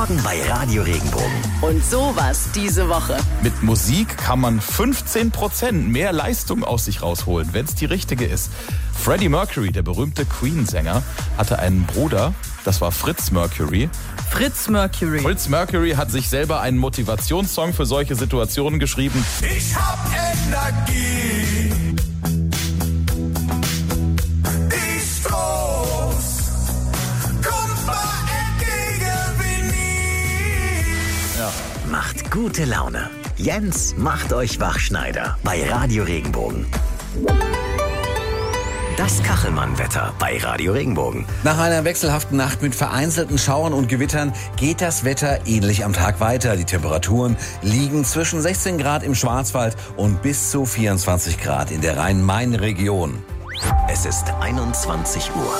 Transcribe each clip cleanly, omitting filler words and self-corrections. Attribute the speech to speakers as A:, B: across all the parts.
A: Morgen bei Radio Regenbogen.
B: Und sowas diese Woche.
C: Mit Musik kann man 15% mehr Leistung aus sich rausholen, wenn es die richtige ist. Freddie Mercury, der berühmte Queen-Sänger, hatte einen Bruder, das war Fritz Mercury.
B: Fritz Mercury
C: hat sich selber einen Motivationssong für solche Situationen geschrieben.
D: Ich hab Energie. Ich groß. Kommt mal entgegen wie nie.
A: Ja. Macht gute Laune. Jens macht euch Wachschneider bei Radio Regenbogen. Das Kachelmann-Wetter bei Radio Regenbogen.
E: Nach einer wechselhaften Nacht mit vereinzelten Schauern und Gewittern geht das Wetter ähnlich am Tag weiter. Die Temperaturen liegen zwischen 16 Grad im Schwarzwald und bis zu 24 Grad in der Rhein-Main-Region.
A: Es ist 21 Uhr.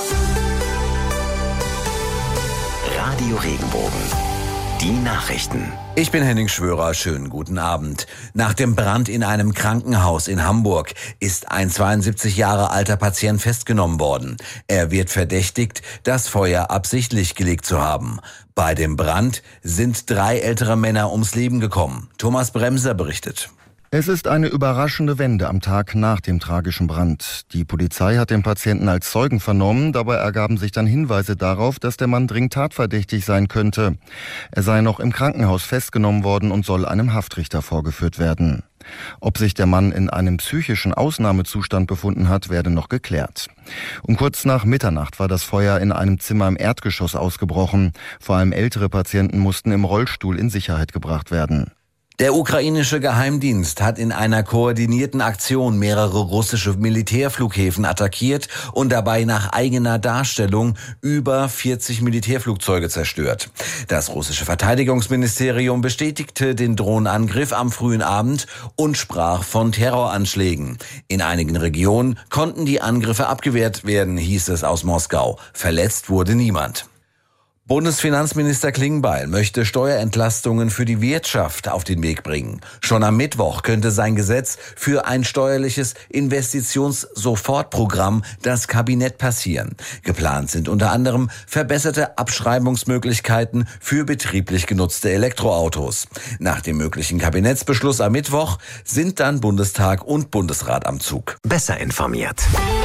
A: Radio Regenbogen. Die Nachrichten.
E: Ich bin Henning Schwörer, schönen guten Abend. Nach dem Brand in einem Krankenhaus in Hamburg ist ein 72 Jahre alter Patient festgenommen worden. Er wird verdächtigt, das Feuer absichtlich gelegt zu haben. Bei dem Brand sind 3 ältere Männer ums Leben gekommen. Thomas Bremser berichtet.
F: Es ist eine überraschende Wende am Tag nach dem tragischen Brand. Die Polizei hat den Patienten als Zeugen vernommen. Dabei ergaben sich dann Hinweise darauf, dass der Mann dringend tatverdächtig sein könnte. Er sei noch im Krankenhaus festgenommen worden und soll einem Haftrichter vorgeführt werden. Ob sich der Mann in einem psychischen Ausnahmezustand befunden hat, werde noch geklärt. Um kurz nach Mitternacht war das Feuer in einem Zimmer im Erdgeschoss ausgebrochen. Vor allem ältere Patienten mussten im Rollstuhl in Sicherheit gebracht werden.
E: Der ukrainische Geheimdienst hat in einer koordinierten Aktion mehrere russische Militärflughäfen attackiert und dabei nach eigener Darstellung über 40 Militärflugzeuge zerstört. Das russische Verteidigungsministerium bestätigte den Drohnenangriff am frühen Abend und sprach von Terroranschlägen. In einigen Regionen konnten die Angriffe abgewehrt werden, hieß es aus Moskau. Verletzt wurde niemand. Bundesfinanzminister Klingbeil möchte Steuerentlastungen für die Wirtschaft auf den Weg bringen. Schon am Mittwoch könnte sein Gesetz für ein steuerliches Investitionssofortprogramm das Kabinett passieren. Geplant sind unter anderem verbesserte Abschreibungsmöglichkeiten für betrieblich genutzte Elektroautos. Nach dem möglichen Kabinettsbeschluss am Mittwoch sind dann Bundestag und Bundesrat am Zug.
A: Besser informiert.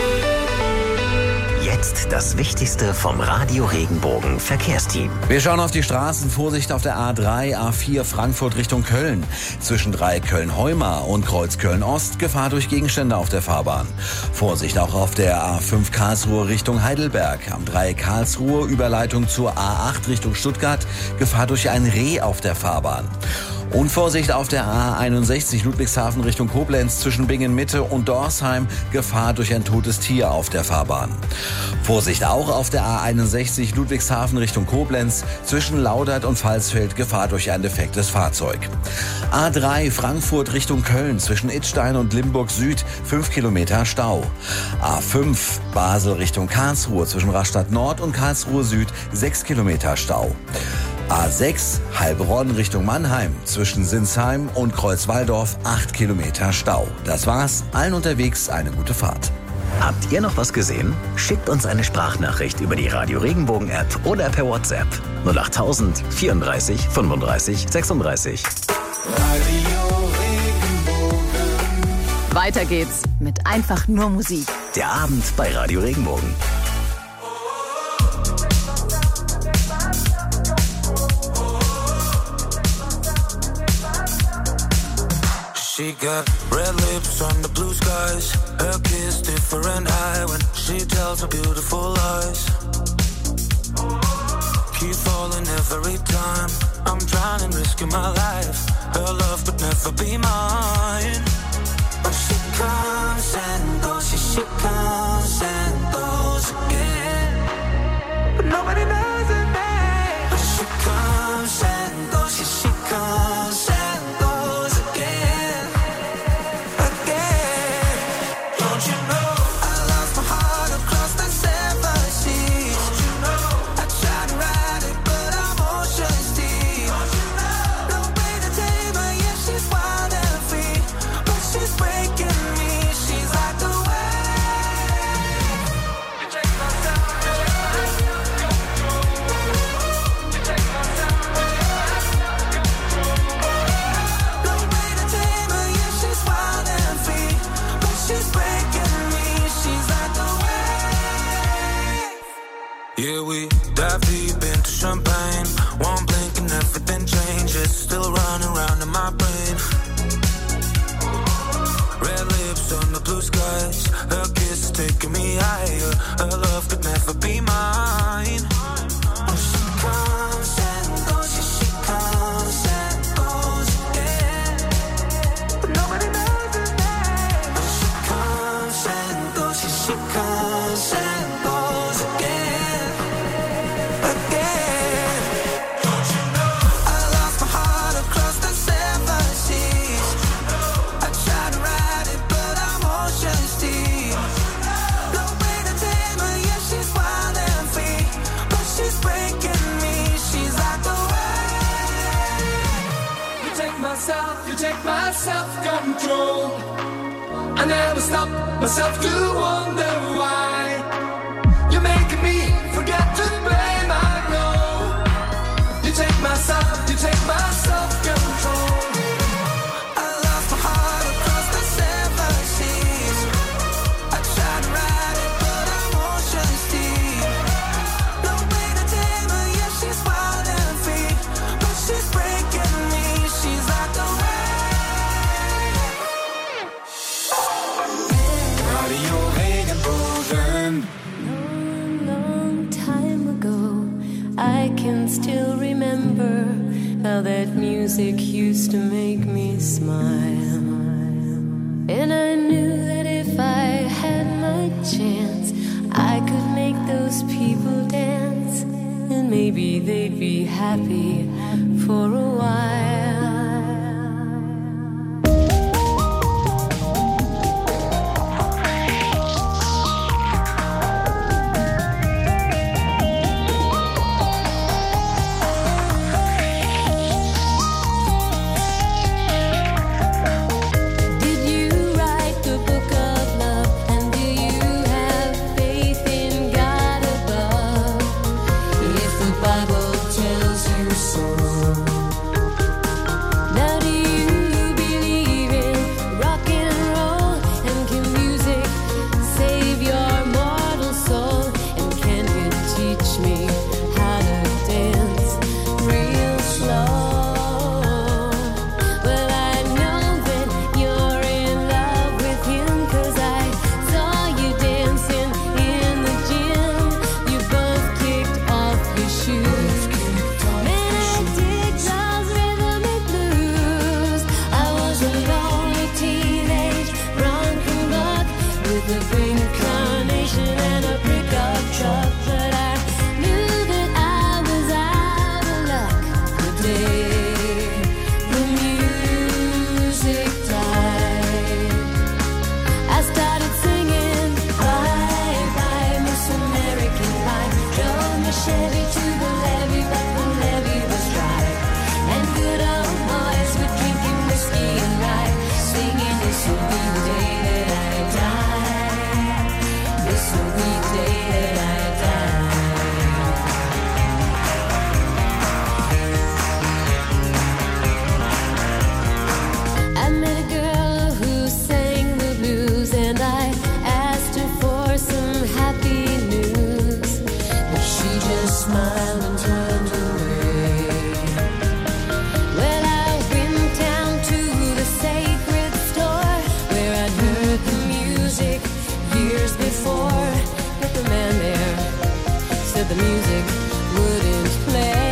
A: Jetzt das Wichtigste vom Radio Regenbogen Verkehrsteam.
E: Wir schauen auf die Straßen. Vorsicht auf der A3, A4 Frankfurt Richtung Köln. Zwischen Köln-Heumar und Kreuz Köln-Ost Gefahr durch Gegenstände auf der Fahrbahn. Vorsicht auch auf der A5 Karlsruhe Richtung Heidelberg. Am Dreieck Karlsruhe Überleitung zur A8 Richtung Stuttgart. Gefahr durch ein Reh auf der Fahrbahn. Und Vorsicht auf der A61 Ludwigshafen Richtung Koblenz zwischen Bingen-Mitte und Dorsheim. Gefahr durch ein totes Tier auf der Fahrbahn. Vorsicht auch auf der A61 Ludwigshafen Richtung Koblenz zwischen Laudert und Pfalzfeld. Gefahr durch ein defektes Fahrzeug. A3 Frankfurt Richtung Köln zwischen Idstein und Limburg Süd 5 Kilometer Stau. A5 Basel Richtung Karlsruhe zwischen Rastatt Nord und Karlsruhe Süd 6 Kilometer Stau. A6 Heilbronn Richtung Mannheim zwischen Sinsheim und Kreuzwaldorf 8 Kilometer Stau. Das war's. Allen unterwegs eine gute Fahrt.
A: Habt ihr noch was gesehen? Schickt uns eine Sprachnachricht über die Radio Regenbogen App oder per WhatsApp 08000 34 35 36.
D: Radio Regenbogen.
B: Weiter geht's mit einfach nur Musik.
A: Der Abend bei Radio Regenbogen.
G: She got red lips on the blue skies. Her kiss different high when she tells her beautiful lies. Keep falling every time. I'm trying and risking my life. Her love could never be mine. But she comes and goes. She comes and goes again. But nobody knows her name. But she comes and goes. She comes and goes again.
D: take my self-control. I never stop myself to wonder why you're making me forget to blame. I know you take my self-control.
G: I lost my heart across the 7 seas. I tried to ride it, but emotions deep. No way to tame her, yeah, she's wild and free. But she's breaking me, she's like a wave.
D: Radio Regenbogen.
H: Long time ago, I can still remember how that music used to make me smile. And I knew that if I had my chance, I could make those people dance. And maybe they'd be happy for a while. Did you write the book of love? And do you have faith in God above? If the Bible tells you so. Now do you believe in rock and roll? And can music save your mortal soul? And can you teach me how to dance real slow? Well, I know that you're in love with him, 'cause I saw you dancing in the gym. You both kicked off your shoes. Man, I dig those rhythm and blues. I was a lonely teenage drunken buck with a pink carnation and a pickup truck, but I knew that I was out of luck the day the music died. I started singing bye bye Miss American Pie. Drove my Chevy to the levee, but the levee was dry. And good old boys were drinking whiskey and rye, singing this will be the day that I die. This will be the day that I die. I met a girl who sang the blues, and I asked her for some happy news, but she just smiled and turned away. Well, I went down to the sacred store where I'd heard the music years before, but the man there said the music wouldn't play.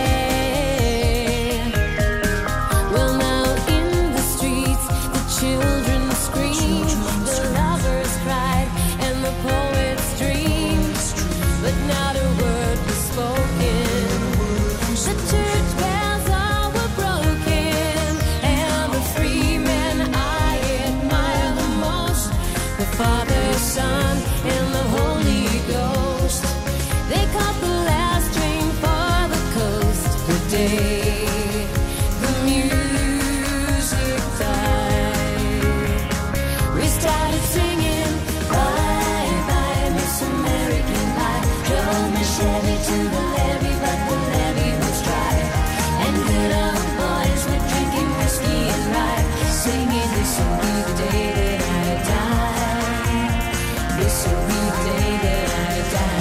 H: Well, now in the streets, the children screamed, the lovers cried, and the poets dreamed, but not a word was spoken. The church bells all were broken, and the free men I admire the most, the Father, Son, and the Holy Ghost. They caught the last train for the coast the day the music died. We started singing bye bye Miss American Pie. Drove my Chevy to the levee, but the levee was dry. And good old boys were drinking whiskey and rye, singing this will be the day that I die. This will be the day that I die.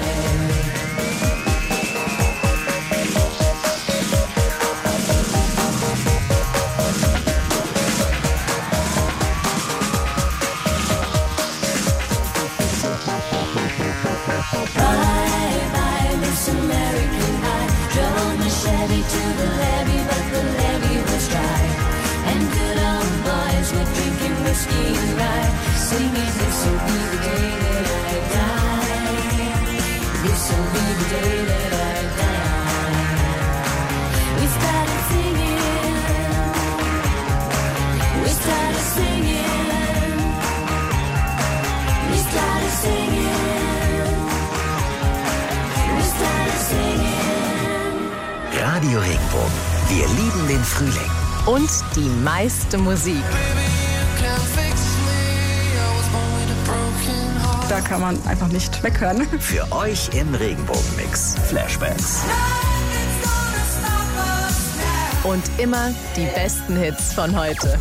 H: Bye bye Miss American Pie. Drove my Chevy to the levee, but the levee was dry. And good old boys were drinking whiskey and rye, singing this will be the day that I die. This will be the day that I die. We started singing. We started singing. We started singing. We started singing.
A: Radio Regenbogen. Wir lieben den Frühling.
B: und die meiste Musik.
I: Da kann man einfach nicht weghören.
A: Für euch im Regenbogenmix Flashbacks.
B: Und immer die besten Hits von heute.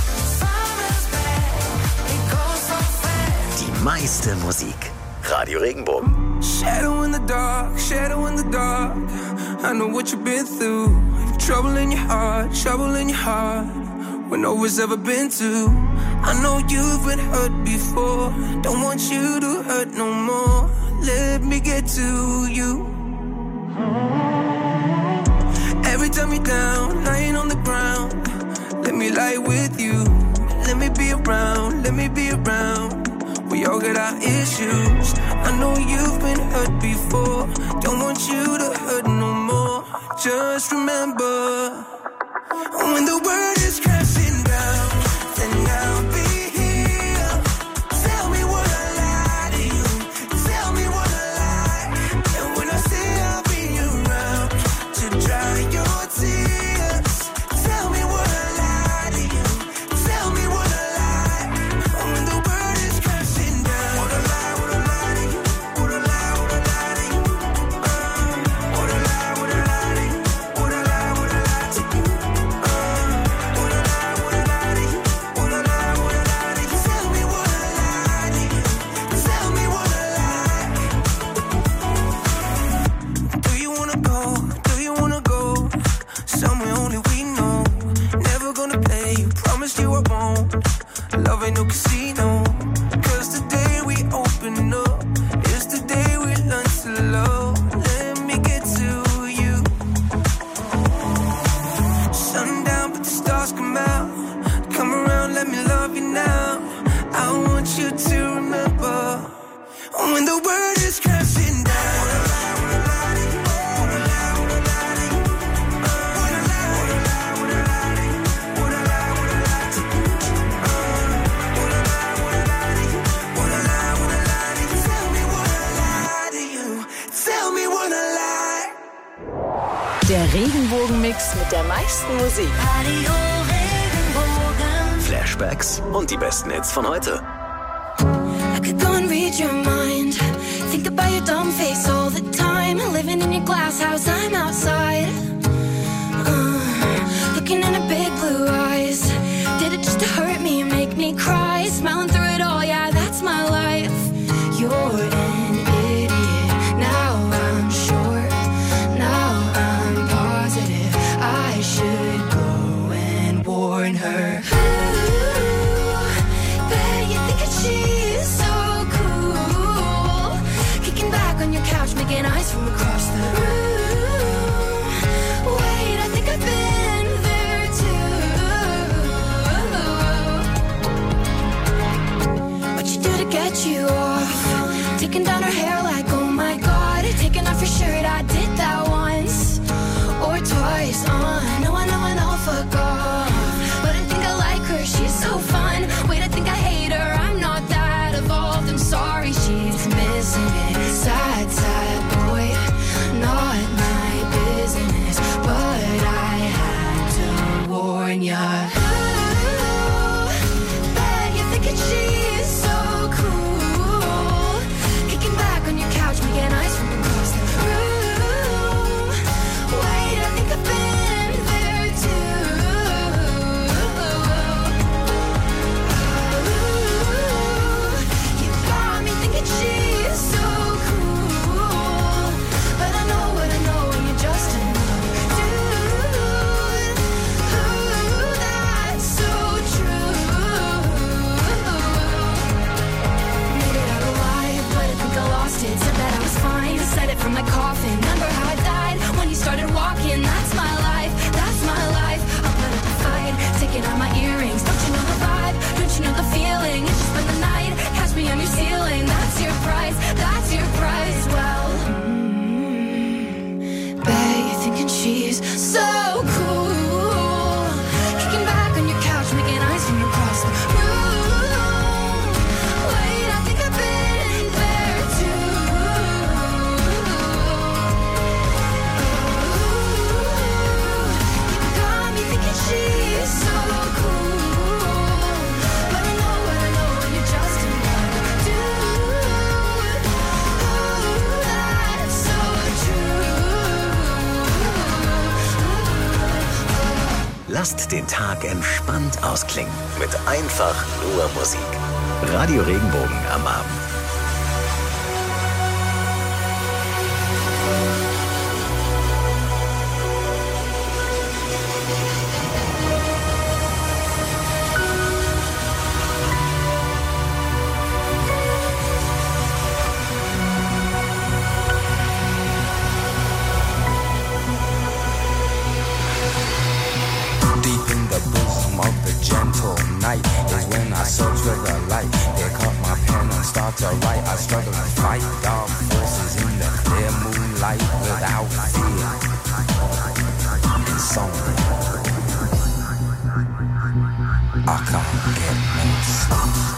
A: Die meiste Musik. Radio Regenbogen.
G: Shadow in the dark, shadow in the dark. I know what you've been through. Trouble in your heart, trouble in your heart. When no one's ever been to. I know you've been hurt before. Don't want you to hurt no more. Let me get to you. Every time you're down, lying on the ground. Let me lie with you. Let me be around, let me be around. We all got our issues. I know you've been hurt before. Don't want you to hurt no more. Just remember, when the world is crashing down, then I'll be here. Tell me what I lie to you. Tell me what I lie. And when I say I'll be around to dry your tears, tell me what I lie to you. Tell me what I lie. When the world is crashing down, what I lie to you. What I lie to you. What I lie to you. What I lie to you. You I won't. Love ain't no casino. Cause the day we open up is the day we learn to love. Let me get to you. Sundown, but the stars come out. Come around, let me love you now. I want you to remember when the world is crashing down.
B: Der Regenbogenmix mit der meisten Musik.
H: Radio Regenbogen.
A: Flashbacks und die besten Hits von heute.
H: I could go and read your mind. Think about your dumb face all the time. Living in your glass house, I'm outside. Looking in her big blue eyes. Did it just to hurt me and make me cry? Smiling through it all, yeah, that's my life. You're an idiot. Now I'm sure. Now I'm positive. I should go and warn her. Ooh, bet you think that she's so cool. Kicking back on your couch, making eyes from across the room. Wait, I think I've been there too. What you do to get you off? Taking down her hair like, oh my god. Taking off your shirt, I did that once or twice. I know, fuck off. But I think I like
A: Lasst den Tag entspannt ausklingen mit einfach nur Musik. Radio Regenbogen am Abend.
J: To write, I struggle to fight dark forces in the clear moonlight without fear. Insomnia, I can't get no sleep.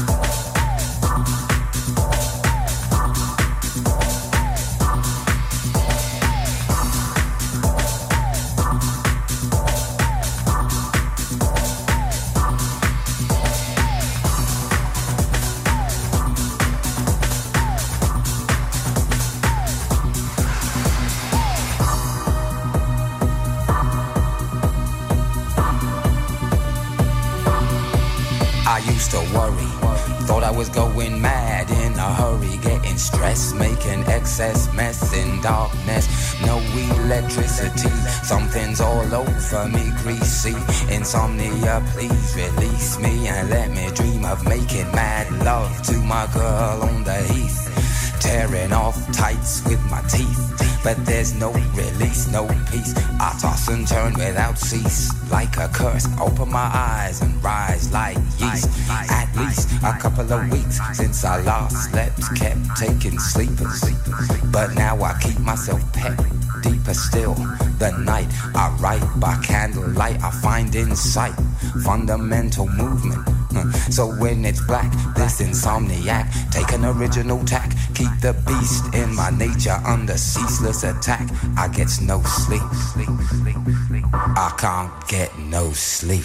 J: To worry, thought I was going mad in a hurry, getting stressed, making excess mess in darkness. No electricity, something's all over me, greasy. Insomnia, please release me and let me dream of making mad love to my girl on the heath, tearing off tights with my teeth. But there's no release, no peace. I toss and turn without cease, like a curse. Open my eyes and rise like yeast. At least a couple of weeks since I last slept, kept taking sleepers. But now I keep myself pet. Deeper still, the night I write by candlelight. I find insight, fundamental movement. So when it's black, this insomniac, take an original tack, keep the beast in my nature under ceaseless attack. I get no sleep, I can't get no sleep.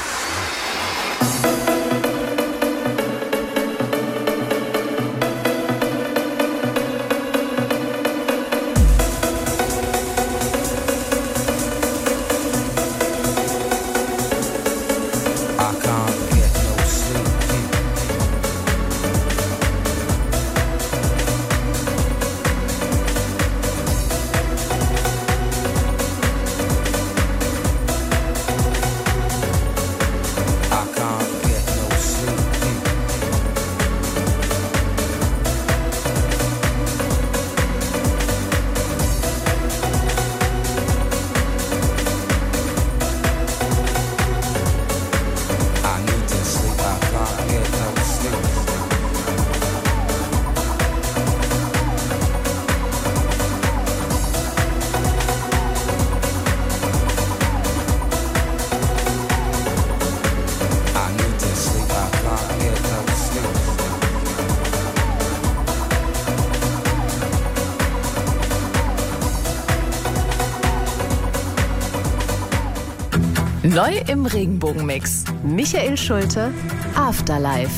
B: Neu im Regenbogenmix. Michael Schulte, Afterlife.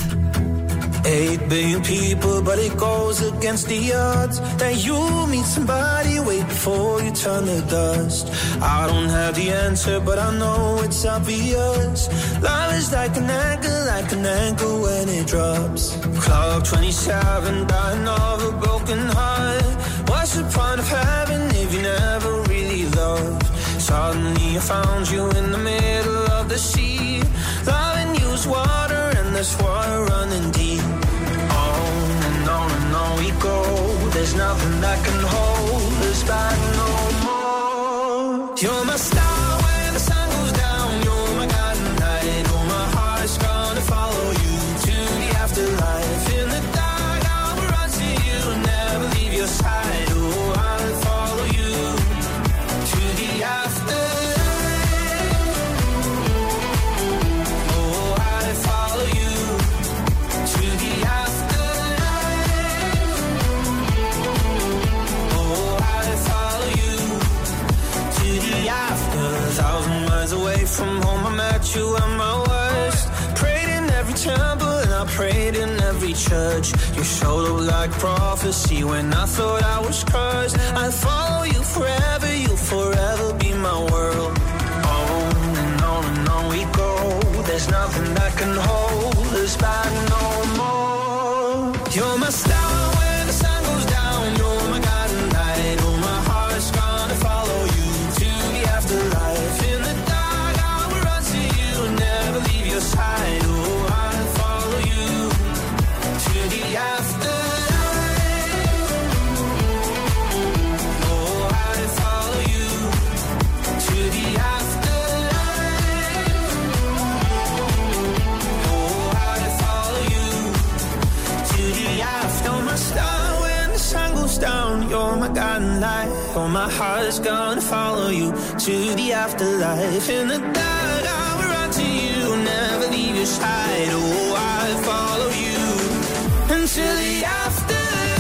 K: 8 billion people, but it goes against the odds that you meet somebody way before you turn to dust. I don't have the answer, but I know it's obvious. Love is like an anchor when it drops. Clock 27, dying of a broken heart. What's the point of having if you never really loved? Suddenly I found you in the middle of the sea. Loving you's water and there's water running deep. On and on and on we go. There's nothing that can hold us back no more. You're my star when the sun goes down. You're my guiding light. Oh, my heart's gonna follow you to the afterlife. In the dark I will run to you and never leave your side. Oh, I'll follow you to the afterlife. Away from home, I met you at my worst. Prayed in every temple and I prayed in every church. You showed up like prophecy when I thought I was cursed. I'll follow you forever, you'll forever be my world. On and there's nothing that can hold us back no more. You're my star when the sun goes down. You're my guiding light. Oh, my heart's gonna follow you to the afterlife. In the dark, I will run to you and never leave your side. Oh, I'll follow you to the afterlife. Oh, I'll follow you to the afterlife. Oh, I'll follow you to the after. You're my star when the sun goes down. You're my guiding light. Oh, my heart's gonna follow you to the afterlife. In the dark, I will run to you, never leave your side. Oh, I'll follow you until the afterlife.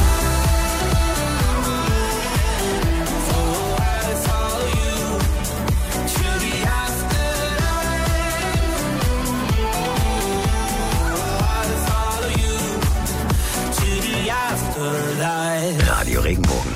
K: Oh, I'll follow you to the afterlife. Oh, I'll follow you to the afterlife.
A: Radio Regenbogen.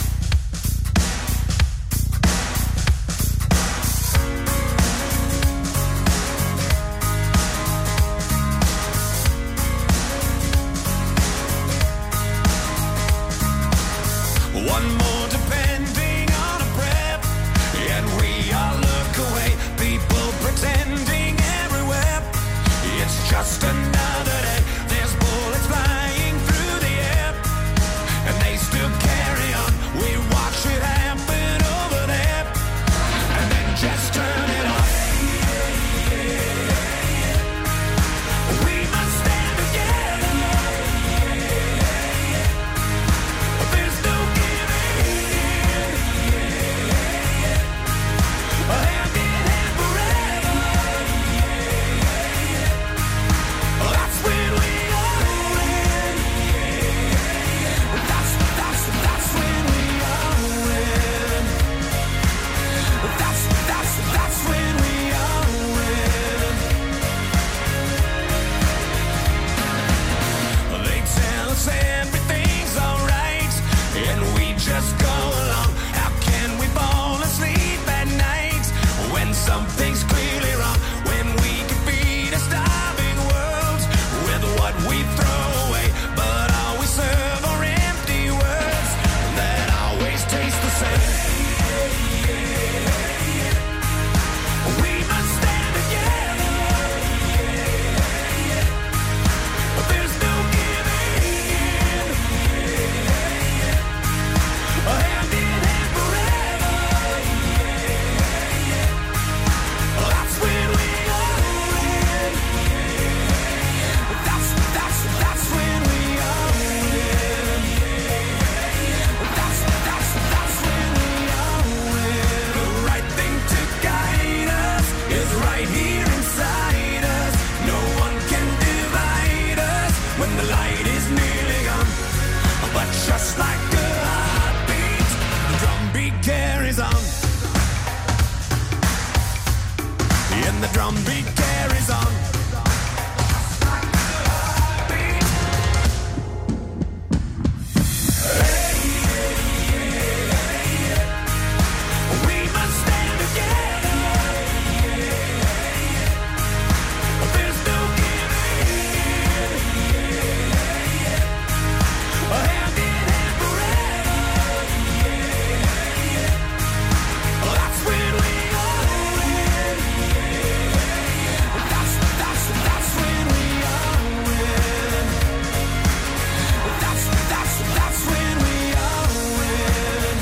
G: One more depending on a breath, and we all look away. People pretending everywhere. It's just another day. There's bullets flying through the air, and they still carry on. We watch it happen over there, and then just turn it off. We must stand together. There's no giving in. Hand in hand forever. That's when we all win. That's when we all win. That's when we all win. They tell us everything's alright, and we just go along. How can we fall asleep at night when something's clearly wrong? When we could feed a starving world with what we throw away, but all we serve are empty words that always taste the same. We must stand together. There's no giving in. Hand in hand forever. That's when we all win. That's when we all win. That's when we all win. The right thing to guide us is right here inside us. No one can divide us when the light is nearly gone. But just like a heartbeat, the drumbeat carries on. And the drumbeat carries on. We must stand together. There's no giving in. Hand in hand forever. That's when we all win. That's when we all win. That's when we all win.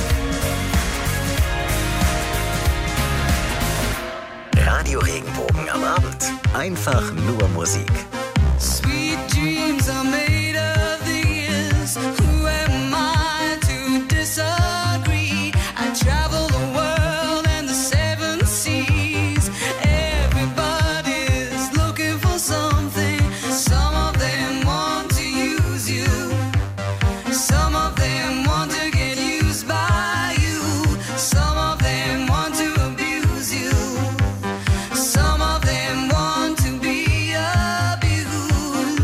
A: Radio Regenbogen am Abend. Einfach nur Musik.
H: Sweet dreams are made of these. Who am I to disagree? I travel the world and the seven seas. Everybody's looking for something. Some of them want to use you. Some of them want to get used by you. Some of them want to abuse you. Some of them want to be abused.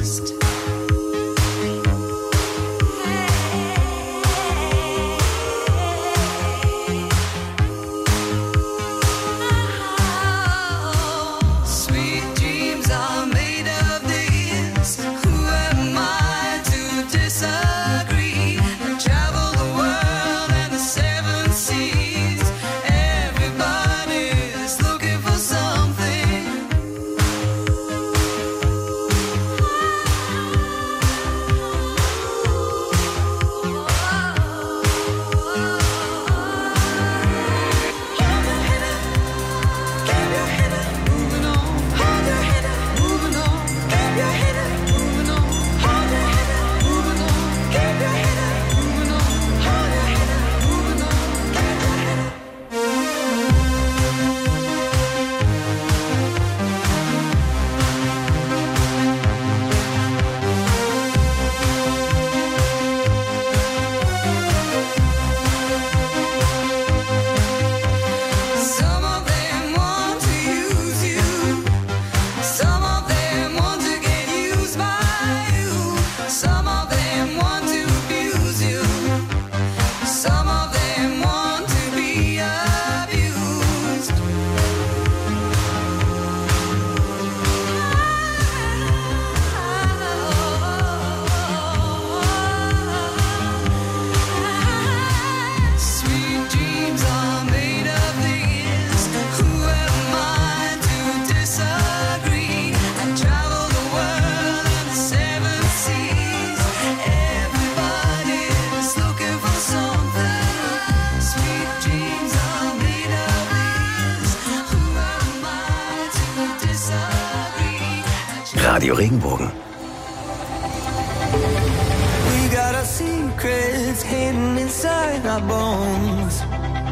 A: Radio Regenbogen.
K: We got our secrets hidden inside our bones.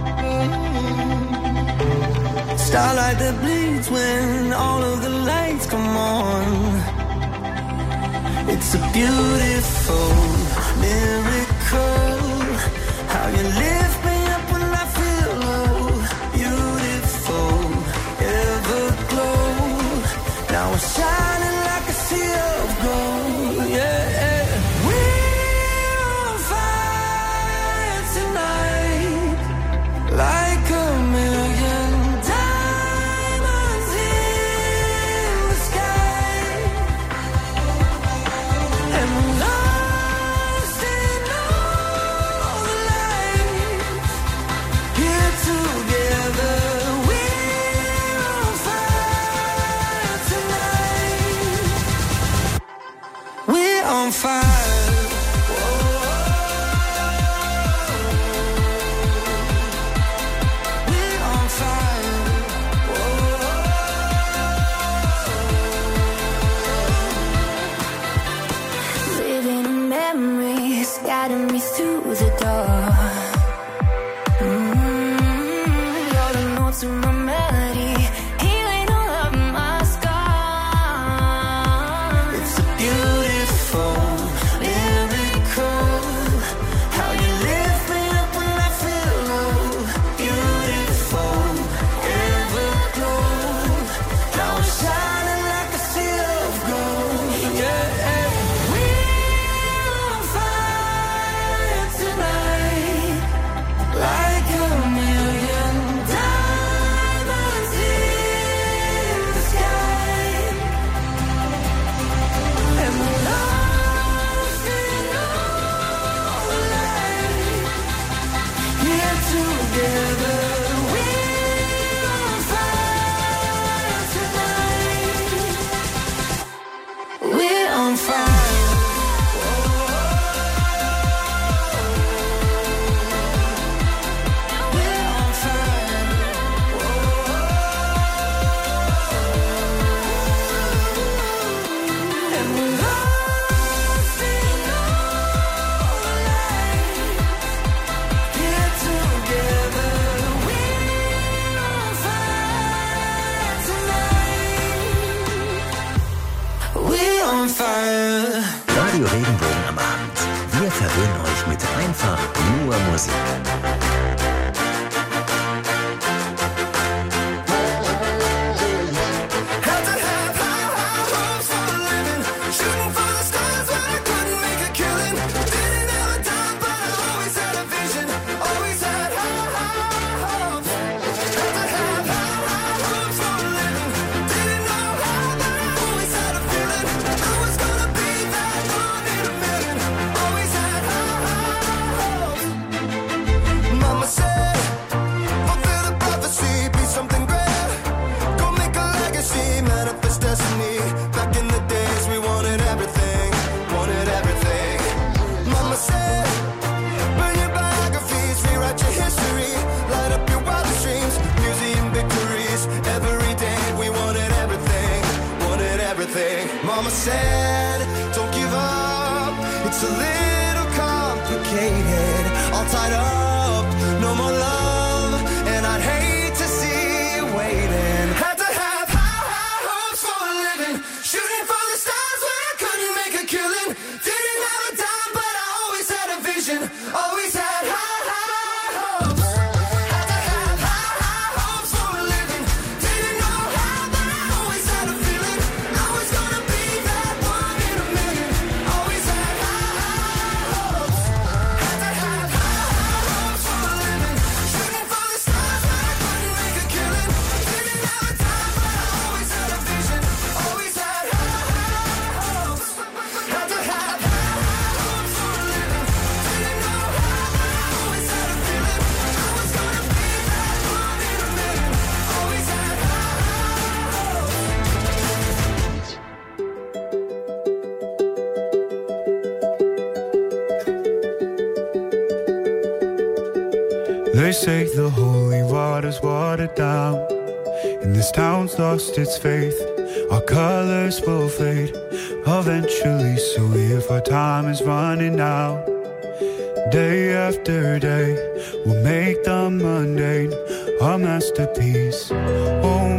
K: Starlight that bleeds when all of the lights come on. It's a beautiful miracle. How you lift me up when I feel low. Beautiful, everglow. Now we're shining like a sea of gold. Yeah, we're on fire tonight, like a million diamonds in the sky. And we're lost in all the lights. Here together, we're on fire tonight. We're on fire. We're on fire. Living in memories, guiding me through the dark. You're the notes in my melody, healing all of my scars. It's a beautiful miracle. How you lift me up when I feel low. Beautiful, everglow. Now we're shining like a sea of gold. Yeah, we're on fire tonight, like a million diamonds in the sky. And we're lost in all the lights. Here together, we're on fire tonight. We're on fire. We're on fire. And we're lost in all the lights. Here together, we're on fire tonight. We're on fire.
A: Radio Regenbogen am Abend. Wir verwöhnen euch mit einfach nur Musik.
K: Had to have high hopes for a living, shooting for the stars when I couldn't make a killing. Didn't have a dime, but I always had a vision. Always had high hopes. Had to have high hopes for a living. Didn't know how, but I always had a feeling I was gonna be that one in a million. Always had high hopes. Mama said, fulfill the prophecy, be something great. Go make a legacy, manifest destiny. Back in the days we wanted everything, wanted everything. Mama said, burn your biographies, rewrite your history, light up your wildest dreams, museum victories. Every day we wanted everything, wanted everything. Mama said, don't give up, it's a little complicated. All tied up, no more love, and I'd hate to see you waiting. Had to have high hopes for a living, shooting for the stars when I couldn't make a killing. Didn't have a dime, but I always had a vision. Always had high hopes. Had to have high hopes for a living. Didn't know how, but I always had a feeling I was gonna be that one in a million. Always had high hopes. Had to have high hopes for a living, shooting for the stars when I couldn't make a killing. Didn't have a dime, but I always had a vision. Always had high hopes. Had to have high hopes for a living. Didn't know how, but I always had a feeling I was gonna be that one in a million. Always had
L: They say the holy water's watered down, and this town's lost its faith, our colors will fade eventually. So if our time is running out, day after day, we'll make the mundane a masterpiece. Oh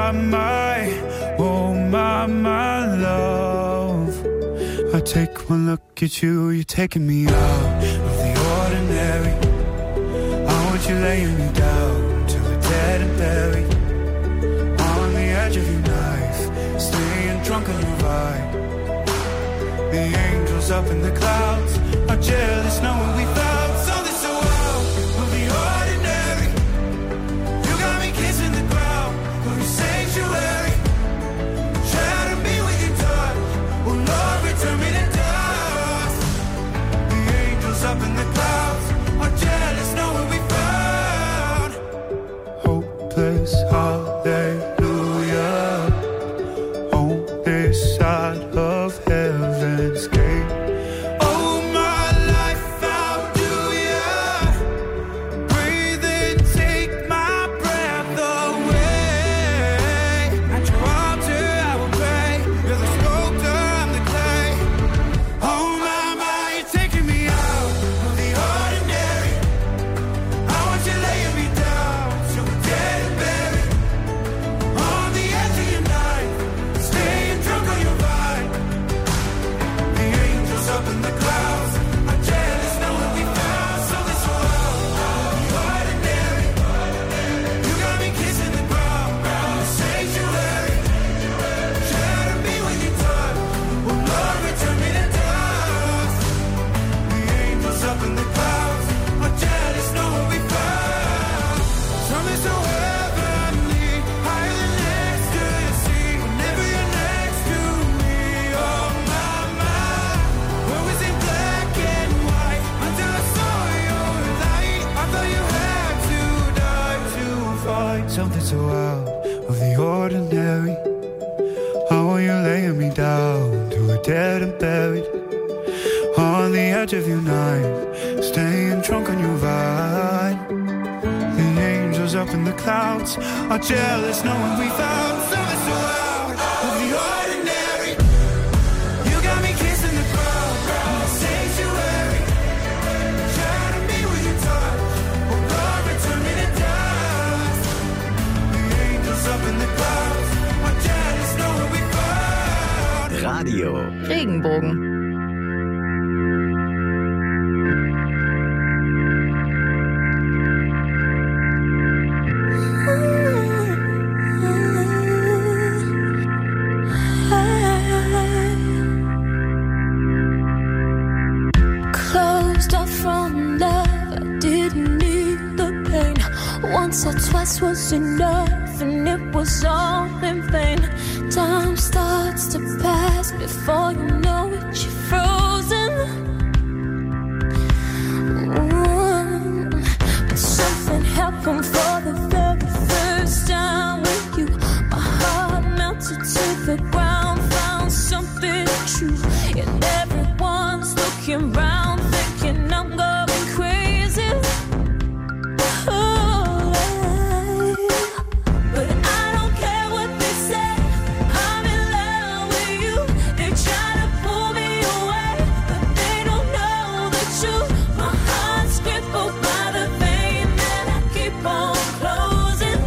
L: my love, I take one look at you, you're taking me out of the ordinary. I want you laying me down till we're dead and buried, on the edge of your knife, staying drunk on your vibe. The angels up in the clouds are jealous knowing we found something so wild of the ordinary. You got me kissing the ground of your sanctuary. Shadow me with your touch, oh Lord, return me to dust. The angels up in the clouds are jealous knowing we found hopeless hallelujah on this side of heaven's gate. Something so out of the ordinary. How are you laying me down to a dead and buried, on the edge of your knife, staying drunk on your vibe. The angels up in the clouds are jealous knowing we found something so out of the ordinary. You got me kissing the ground in the sanctuary. Shadow me with your touch, oh Lord, return me to dust. The angels up in the clouds are jealous knowing we found
A: Radio
B: Regenbogen.
H: Closed off from love, I didn't need the pain. Once or twice was enough, and it was all in vain. Time starts to pass before you know it, you're frozen. But something happened for the very first time with you. My heart melted to the ground, found something true. And everyone's looking round, thinking I'm going crazy. Oh, but I don't care what they say. I'm in love with you. They try to pull me away, but they don't know the truth. My heart's crippled by the pain that I keep on closing.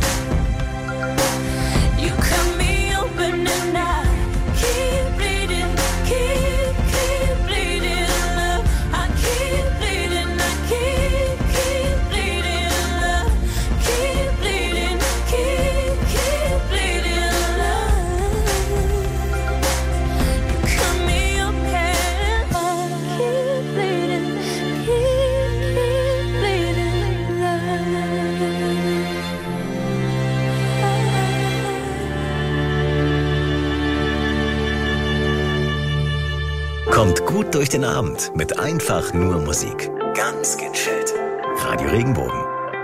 H: You cut me open and I keep bleeding, keep bleeding, love. I keep bleeding, I keep bleeding, love. Keep bleeding, keep bleeding, love. You cut me open, I keep bleeding,
A: Kommt gut durch den Abend mit einfach nur Musik. Ganz gechillt. Radio Regenbogen.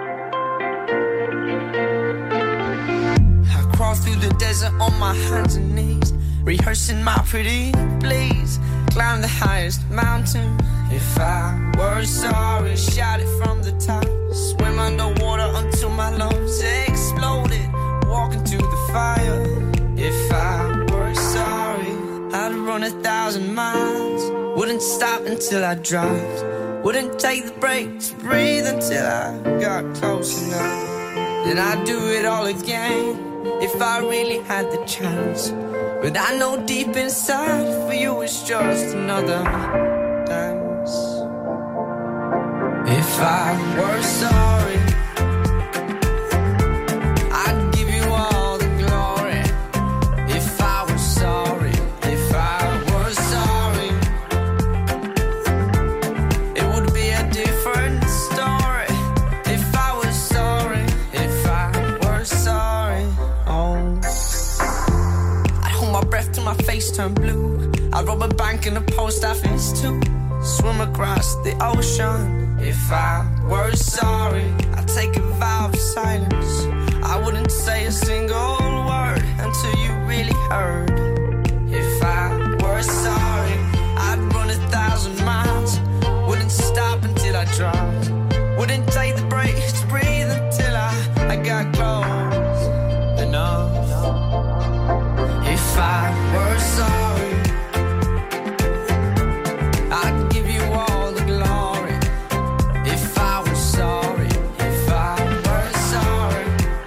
M: I crawled through the desert on my hands and knees, rehearsing my pretty please. Climb the highest mountain. If I were sorry, shout it from the top. Swim underwater until my lungs exploded. Walking to the fire. If I were sorry, I'd run 1,000 miles. Wouldn't stop until I dropped. Wouldn't take the breaks, breathe until I got close enough. Then I'd do it all again if I really had the chance. But I know deep inside for you it's just another dance. If I were sorry, I'd give you all the glory. If I were sorry, if I were sorry, it would be a different story. If I was sorry, if I were sorry, oh, I'd hold my breath till my face turned blue. I'd rob a bank in a post office too. Swim across the ocean. If I were sorry, I'd take a vow of silence. I wouldn't say a single word until you really heard. If I were sorry, I'd run 1,000 miles. Wouldn't stop until I dropped. Wouldn't take the breaks, breathe until I got close enough. If I were sorry, I'd give you all the glory. If I was sorry, if I were sorry,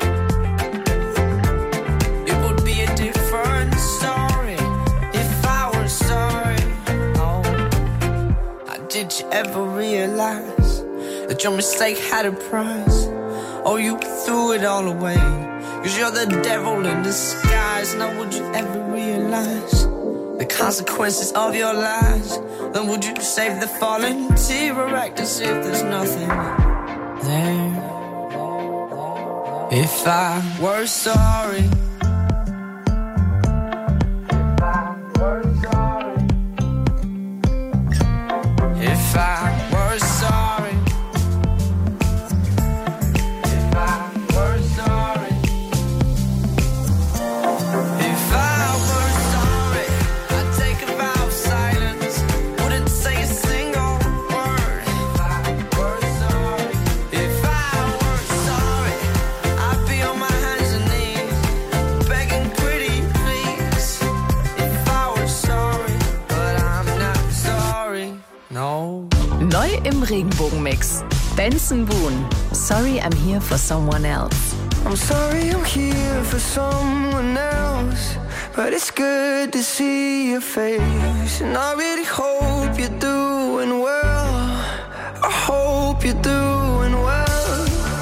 M: it would be a different story. If I were sorry, oh, did you ever realize that your mistake had a price? Or you threw it all away? 'Cause you're the devil in disguise. Now would you ever realize the consequences of your lies? Then would you save the fallen tear or act as if there's nothing there? If I were sorry, if I were sorry, if I were sorry, if I were sorry, I'd take a vow of silence. Wouldn't say a single word. If I were sorry, if I were sorry, I'd be on my hands and knees, begging pretty please. If I were sorry, but I'm not sorry, no.
B: Neu im Regenbogenmix. Benson Boone. Sorry I'm here for someone else.
K: I'm sorry I'm here for someone else, but it's good to see your face. And I really hope you're doing well. I hope you're doing well.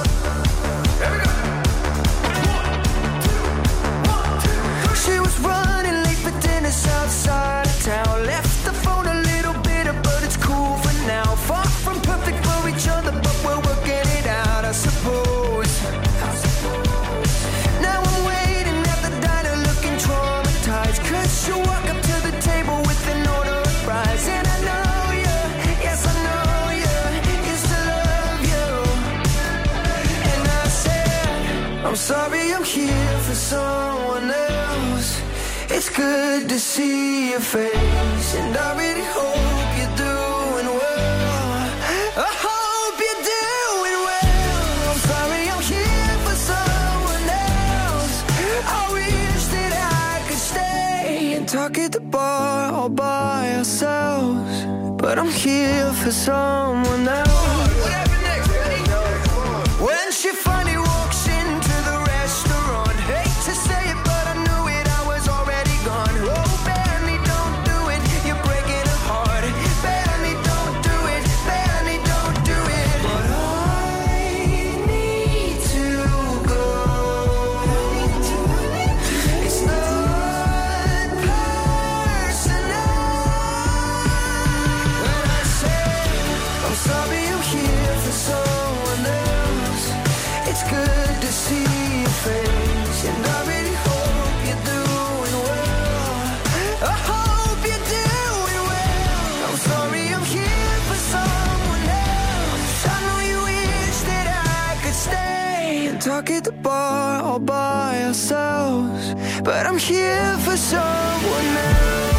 K: She was running late for dinner outside of town. Left the phone a little bitter, but it's cool for now. Far from perfect for each other, but we're working it out, I suppose. Now I'm waiting at the diner looking traumatized, 'cause you walk up to the table with an order of fries. And I know you, yes I know you, used to love you. And I said, I'm sorry I'm here for someone else. It's good to see your face, and I really hope you're doing well. I hope you're doing well. I'm sorry I'm here for someone else. I wish that I could stay and talk at the bar all by ourselves, but I'm here for someone else. When she finally walks into the restaurant, hate to say it, but I knew it, I was already gone. Oh, Benny, don't do it, you're breaking her heart. Benny, don't do it, Benny, don't do it. But I need to go. It's not personal. When I say I'm sorry I'm here for someone else, it's good to see your face, and I really hope you're doing well. I hope you're doing well. I'm sorry I'm here for someone else. I know you wish that I could stay and talk at the bar all by ourselves, but I'm here for someone else.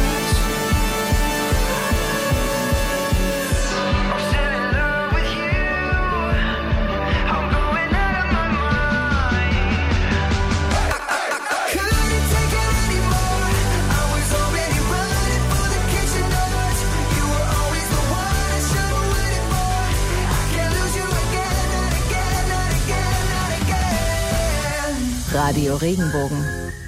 K: I'm still in love with you. I'm going out of my mind.
B: Radio Regenbogen.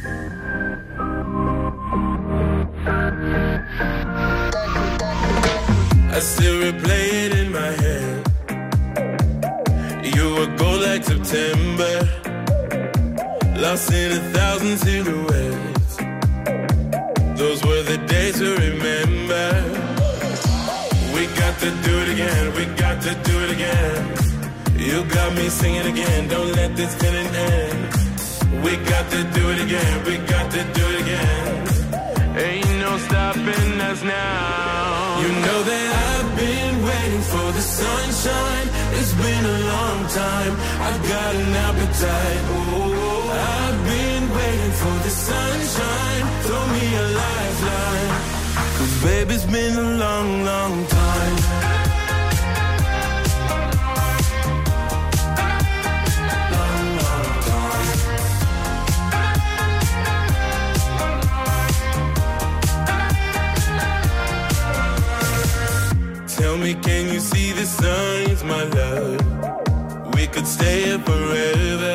N: I still replay it in my head. You were gold like September, lost in 1,000 silhouettes. Those were the days to remember. We got to do it again, we got to do it again. You got me singing again, don't let this feeling end. We got to do it again, we got to do it again. Ain't no stopping us now. You know that I've been waiting for the sunshine. It's been a long time, I've got an appetite. Oh, I've been waiting for the sunshine. Throw me a lifeline, 'cause baby, it's been a long, long time. Tell me, can you see the signs, my love? We could stay here forever,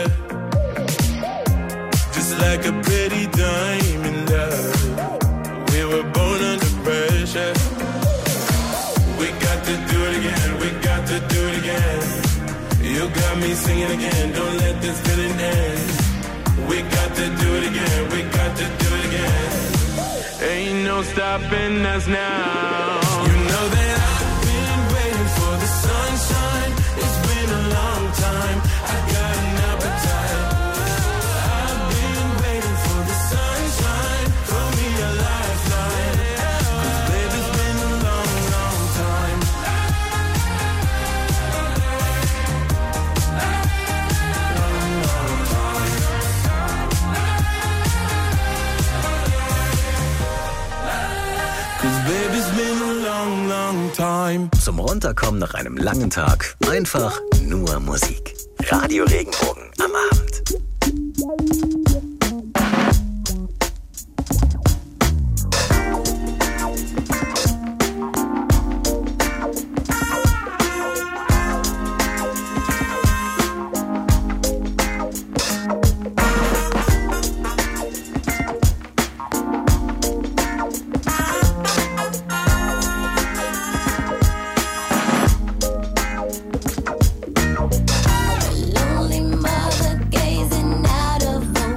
N: just like a pretty diamond, love. We were born under pressure. We got to do it again, we got to do it again. You got me singing again, don't let this feeling end. We got to do it again, we got to do it again. Ain't no stopping us now. You know that for the sunshine, it's been a long time. I got an appetite. I've been waiting for the sunshine. Throw me a lifeline, 'cause baby, it's been a long, long time. Long, long time. 'Cause baby, it's been a long, long time.
A: Zum Runterkommen nach einem langen Tag einfach nur Musik. Radio Regenbogen am Abend.
H: Lonely mother gazing out of the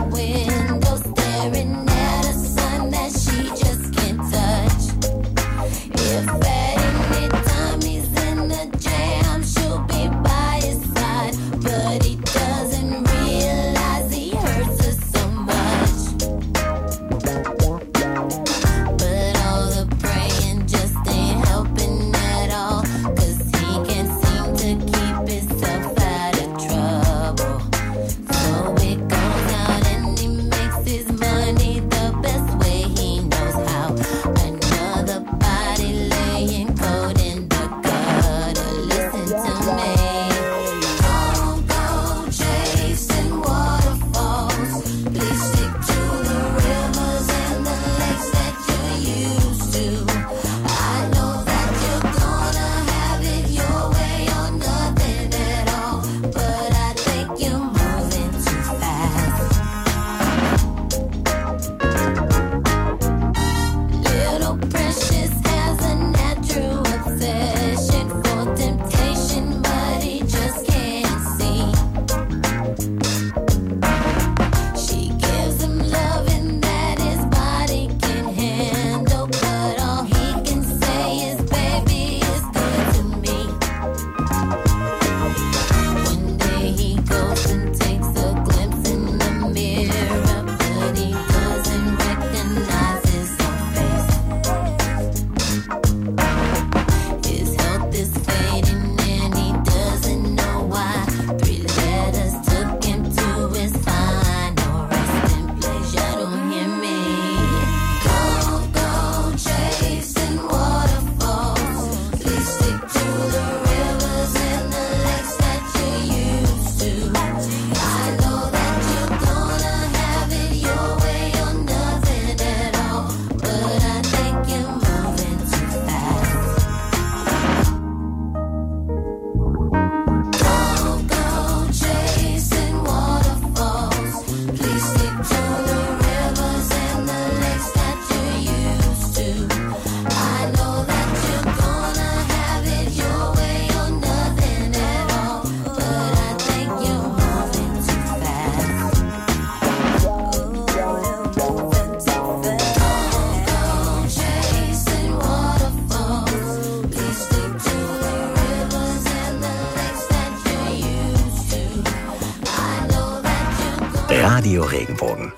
A: Radio Regenbogen.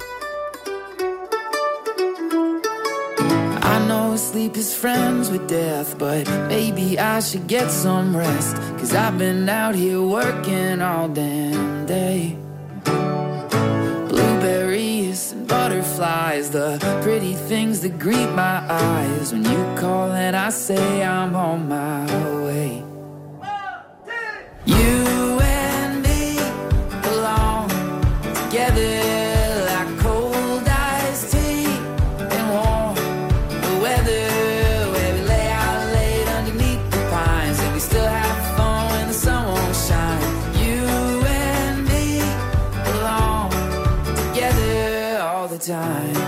O: I know sleep is friends with death, but maybe I should get some rest, 'cause I've been out here working all damn day. Blueberries and butterflies, the pretty things that greet my eyes when you call and I say I'm on my way. You and me belong together like cold iced tea and warm weather, where we lay out late underneath the pines and we still have fun when the sun won't shine. You and me belong together all the time.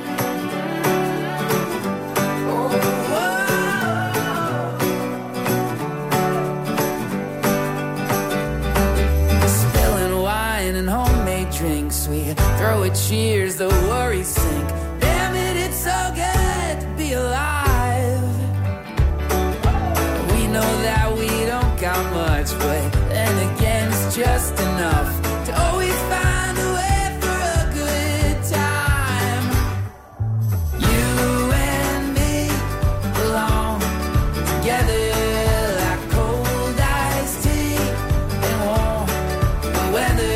O: We throw it cheers, the worries sink. Damn it, it's so good to be alive. We know that we don't got much, but then again it's just enough to always find a way for a good time. You and me belong together like cold iced tea and warm weather.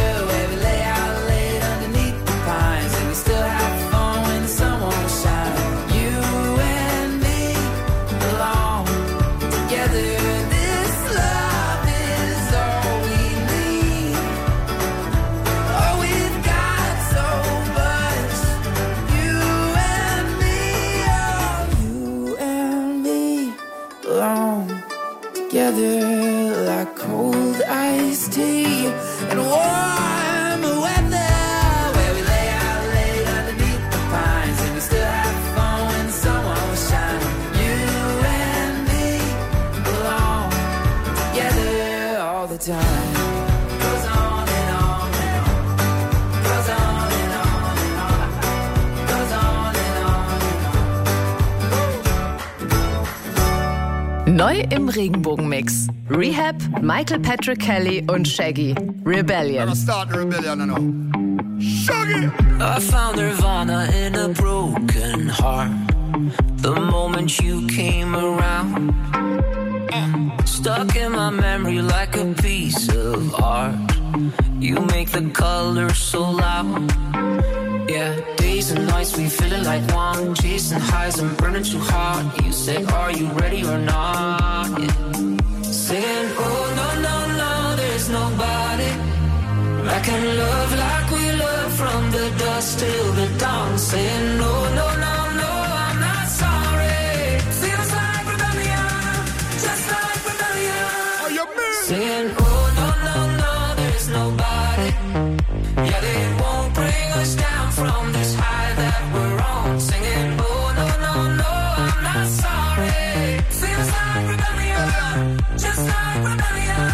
O: Together like cold iced tea and warm weather, where we lay out late underneath the pines and we still have fun when the sun won't shine. You and me belong together all the time. Goes on and on and on. Goes on and on and on. Goes on and on and on.
B: Neu im Regenbogenmix. Rehab, Michael Patrick Kelly und Shaggy. Rebellion.
P: Start the rebellion now. Shaggy!
G: I found Nirvana in a broken heart the moment you came around. Stuck in my memory like a piece of art. You make the colors so loud. Yeah, days and nights we feel it like one. Chasing highs and burning too hard. You say, are you ready or not? Yeah. Saying, oh no, no, no, there's nobody I can love like we love from the dusk till the dawn. Saying, no, no, no, no, I'm not sorry. Feels like rebellion, just like rebellion.
P: Are you mean?
G: Saying, oh no, no, no, there's nobody. Yeah, they won't bring us down from this high that we're on. Singing, oh no, no, no, I'm not sorry. Feels like rebellion, just like rebellion.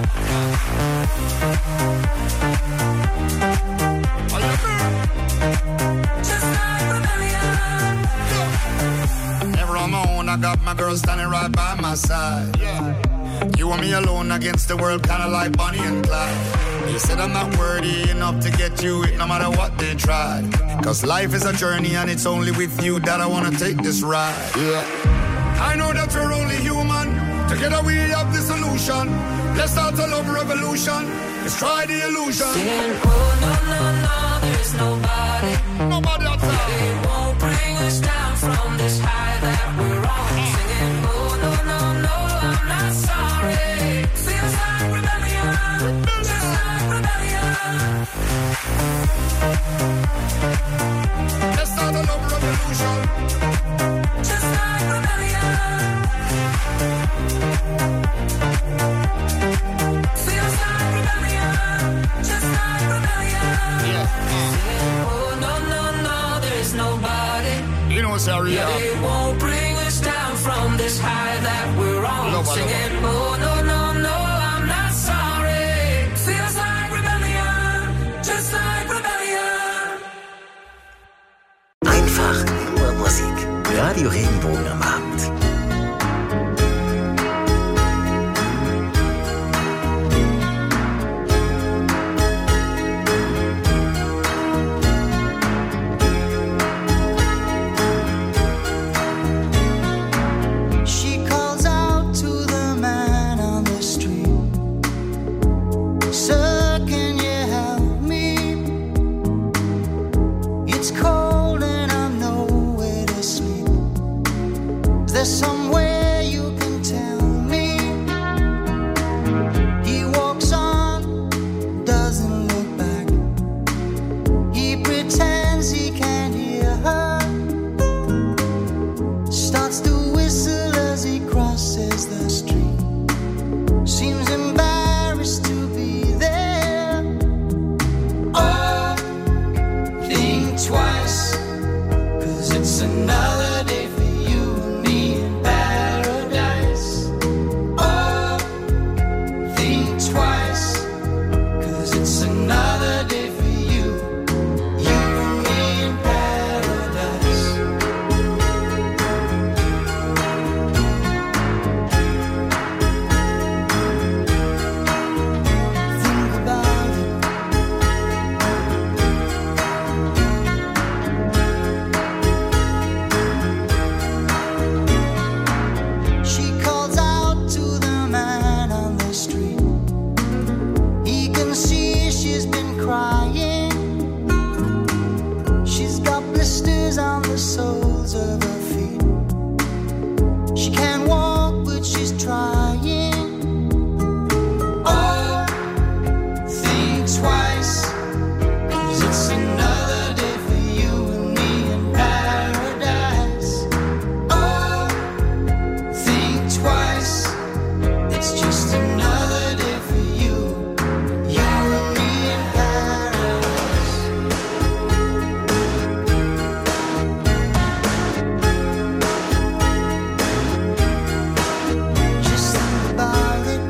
G: Just like rebellion.
P: Never on my own, I got my girl standing right by my side. You and me alone against the world, kinda like Bonnie and Clyde. They said I'm not worthy enough to get you it, no matter what they tried. 'Cause life is a journey and it's only with you that I wanna take this ride. I know that we're only human. Together we have the solution. Let's start a love revolution. Let's try the illusion.
G: Saying, oh no, no, no, there's nobody.
P: Nobody outside.
G: They won't bring us down from this high that we're on. Singing, oh no, no, no, I'm not sorry. Feels like rebellion, just like rebellion.
P: Let's start a love revolution.
G: Just like rebellion. Feels like rebellion, just like rebellion. Oh no, no, no, there's nobody.
P: You know, sorry,
G: yeah, they won't bring us down from this high that we're on.
P: Nobody.
G: Singing, oh no, no, no, I'm not sorry. Feels like rebellion, just like rebellion.
A: Einfach nur Musik. Radio Regenbogen am Abend.
Q: got blisters on the soles of her feet. She can't walk, but she's trying. Oh, think twice, 'cause it's another day for you and me in paradise. Oh, think twice, it's just another day for you, you and me in paradise. Just think about it.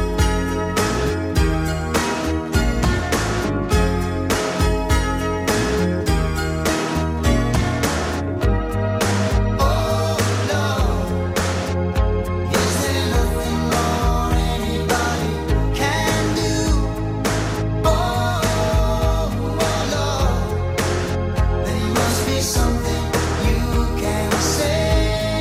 Q: Oh Lord, is there nothing more anybody can do? Oh Lord, there must be something you can say.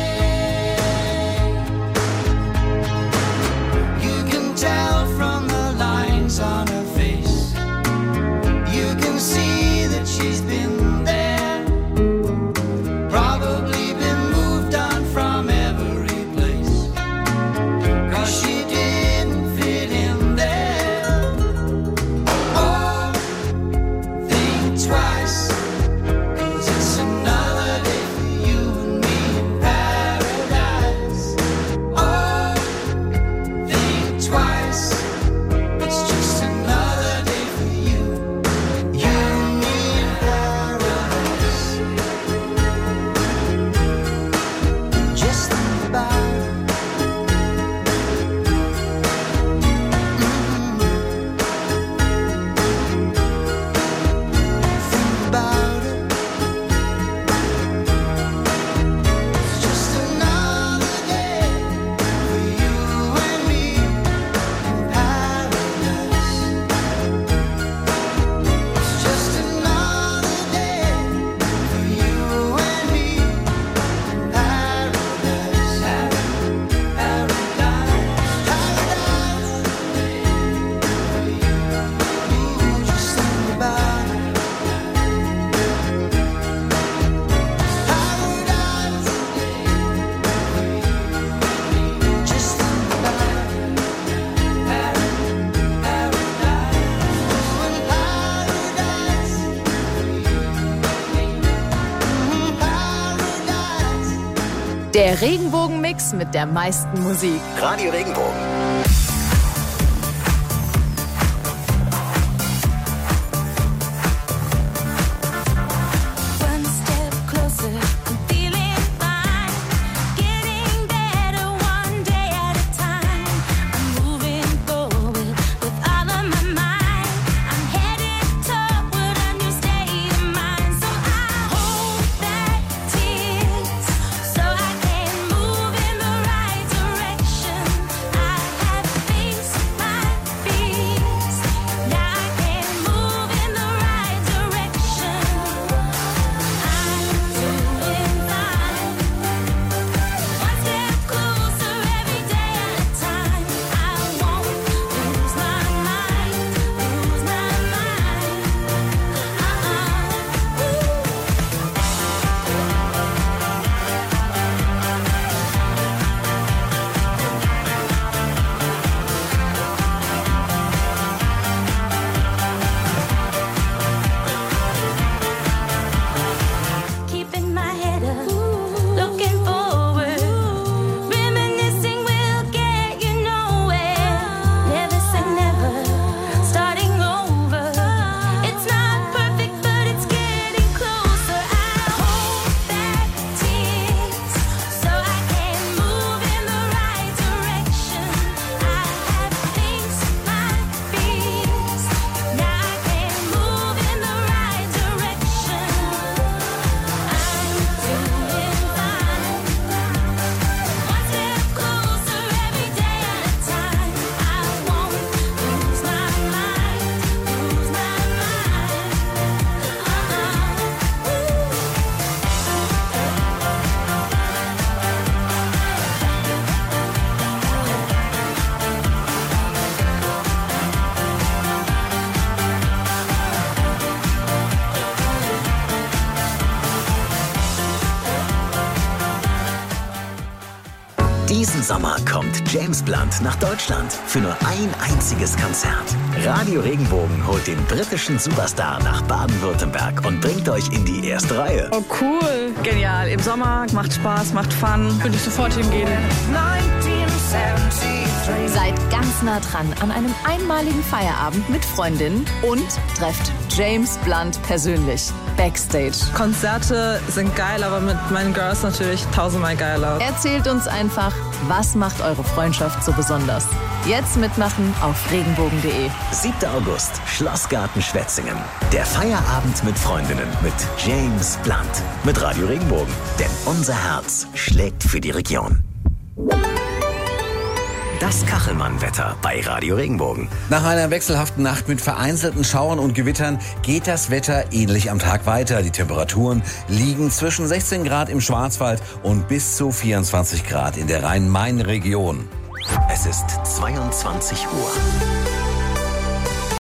Q: You can tell from the lines on her face. You can see that she's been there. Probably been moved on from every place, 'cause she didn't fit in there. Oh, think twice, 'cause it's another day for you and me in paradise. Oh, think twice, it's just another day for you, you and me in paradise. Just think about it. Think about it. It's just another day for you and me in paradise. It's just another day for you and me in paradise. Just think about it. Just think about
B: Der Regenbogenmix mit der meisten Musik.
A: Radio Regenbogen.
H: One step closer, I'm feeling fine. Getting better one day at a time. I'm moving forward with all of my might. I'm headed toward a new state of mind. So I hold back tears so I can move in the right direction. I
A: Diesen Sommer kommt James Blunt nach Deutschland für nur ein einziges Konzert. Radio Regenbogen holt den britischen Superstar nach Baden-Württemberg und bringt euch in die erste Reihe.
I: Oh cool, genial. Im Sommer, macht Spaß, macht Fun. Würde ich sofort hingehen.
B: 1973. Seid ganz nah dran an einem einmaligen Feierabend mit Freundinnen und trefft James Blunt persönlich. Backstage.
I: Konzerte sind geil, aber mit meinen Girls natürlich tausendmal geiler.
B: Erzählt uns einfach, was macht eure Freundschaft so besonders? Jetzt mitmachen auf regenbogen.de.
A: 7. August, Schlossgarten Schwetzingen. Der Feierabend mit Freundinnen mit James Blunt. Mit Radio Regenbogen. Denn unser Herz schlägt für die Region. Das Kachelmann-Wetter bei Radio Regenbogen.
E: Nach einer wechselhaften Nacht mit vereinzelten Schauern und Gewittern geht das Wetter ähnlich am Tag weiter. Die Temperaturen liegen zwischen 16 Grad im Schwarzwald und bis zu 24 Grad in der Rhein-Main-Region.
A: Es ist 22 Uhr.